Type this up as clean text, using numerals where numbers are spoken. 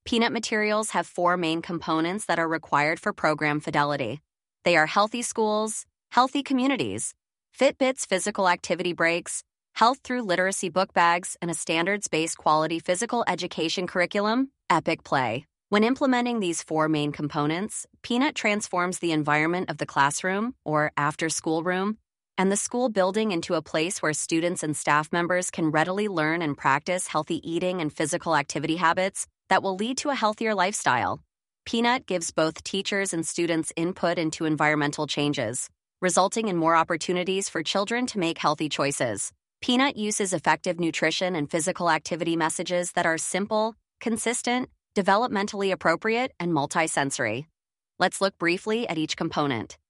Peanut materials have four main components that are required for program fidelity. They are healthy schools, healthy communities, Fitbit's physical activity breaks, health through literacy book bags, and a standards-based quality physical education curriculum, Epic Play. When implementing these four main components, Peanut transforms the environment of the classroom, or after-school room, and the school building into a place where students and staff members can readily learn and practice healthy eating and physical activity habits that will lead to a healthier lifestyle. Peanut gives both teachers and students input into environmental changes, resulting in more opportunities for children to make healthy choices. Peanut uses effective nutrition and physical activity messages that are simple, consistent, developmentally appropriate, and multisensory. Let's look briefly at each component.